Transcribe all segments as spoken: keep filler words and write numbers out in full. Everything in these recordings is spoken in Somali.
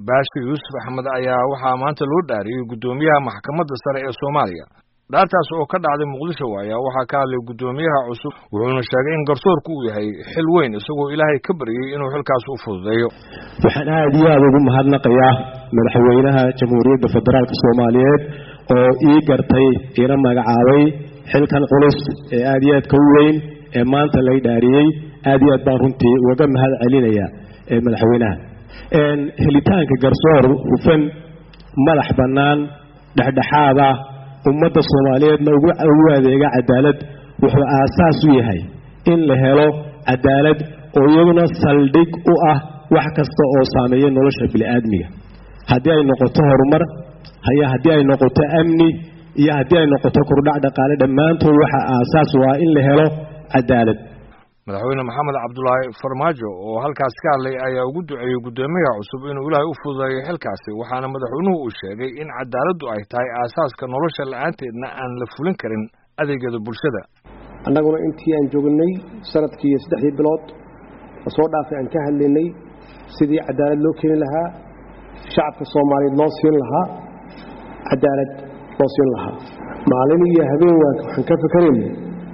Baashi Yuusuf Axmed ayaa waxaa maanta loo dhaariyay gudoomiyaha maxkamadda sare ee Soomaaliya. Dhaartaas oo ka dhacday Muqdisho ayaa waxaa ka hadlay gudoomiyaha cusub wuxuuna sheegay in garsoorku uu yahay xil weyn isagoo Ilaahay ka baryay inuu xilkaas u fududeeyo. Waxaan aad iyo aad ugu mahadnaqayaa madaxweynaha Jamhuuriyadda Federaalka Soomaaliyeed oo ii gartay ina magacaabay xilkan culus ee aad iyo aad ka weyn ee maanta la dhaariyay. aad iyo aad baan runtii uga mahad celinayaa ee madaxweynaha een helitaanka garsoor hufan madax banaan dhaxdhaxaad ah ummadda Soomaaliyeedna ugu adeega cadaalad wuxuu aasaas u yahay in la helo cadaalad oo iyaduna saldhig u ah wax kasta oo saameeya nolosha bini'aadmiga haddii ay noqoto horumar haya haddii ay noqoto amni iyo haddii ay noqoto kordhac dhaqaale dhammaantood waxa aasaas u ah in la helo cadaalad. madaxweyne maxamed cabdullaahi farmaajo oo halkaas ka hadlay ayaa ugu duceeyay gudoomiyaha cusub inuu Ilaahay u fududeeyo xilkaasi waxaana madaxweynuhu uu sheegay in cadaaladdu ay tahay aasaaska nolosha la'aanteedna aan la fulin karin adeegyada bulshada. annaguna intii aan joognay sanadkii saddexdii bilood soo dhaafay aan ka hadlaynay sidii cadaalad loo keeni lahaa shacabka Soomaaliyeed loo siin lahaa cadaalad loo siin lahaa maalin iyo habeen waxaan ka fikiraynay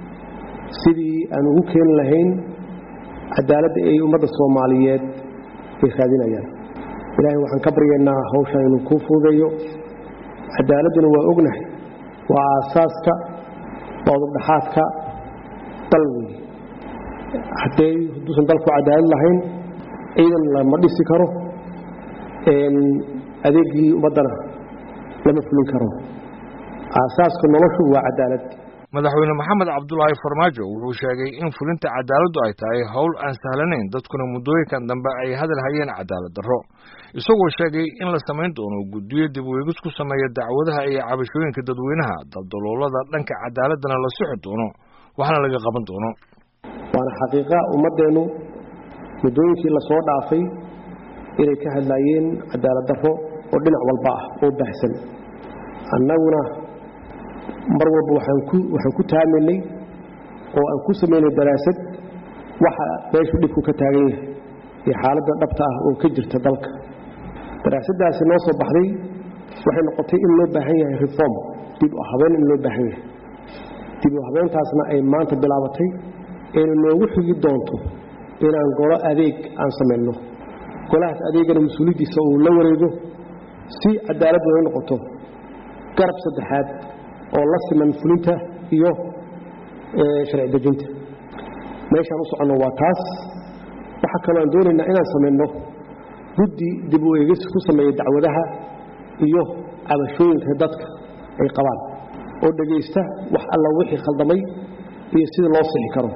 sidii aan ugu keen lahayn cadaalad ay ummadda Soomaaliyeed ay raadinayaan. Ilaahay waxaan ka baryaynaa hawshan inuu ku fududeeyo. cadaaladuna waa ognahay waa aasaaska wadadhaxaadka dalweyn. haddii haduusan dalku cadaalad lahayn ciidan lama dhisi karo een adeegii ummadana lama fulin karo. aasaaska noloshu waa cadaalad. madaxweyne maxamed cabdullaahi farmaajo wuxuu sheegay in fulinta cadaaladdu ay tahay hawl aan sahlanayn dadkuna muddooyinkan dambe ay hadal hayeen cadaalad darro isagoo sheegay in la samayn doono guddiyo dib u eegis ku sameeya dacwadaha iyo cabashooyinka dadweynaha daldaloolada dhanka cadaaladana la sixi doono waxna laga qaban doono. waana xaqiiqa ummadeenu muddooyinkii la soo dhaafay inay ka hadlayeen cadaalad darro oo dhinac walba ah oo baahsan. annaguna mar walba waxaan ku waxaan ku taaminay oo aan ku sameynay daraasad waxa meesha dhibku ka taagan yahay iyo xaaladda dhabta ah oo ka jirta dalka. daraasadaasi noo soo baxday waxay noqotay in loo baahan yahay reform dib u habeyn in loo baahan yahay. dib u habeyntaasna ay maanta bilaabatay in loogu xigi doonto inaan golo adeeg aan sameeyno. golahaas adeegana mas'uuliyadiisa uu la wareego si cadaalad u noqoto garab saddexaad oo la siman fulinta iyo ee sharci dejinta. meeshaan u socono waa taas. waxa kale oo doonaynaa inaan sameeyno guddi dib u eegis ku sameeya dacwadaha iyo cabashooyinka dadka ay qabaan oo dhageysta wax alla wixii khaldamay iyo sida loo sixi karo.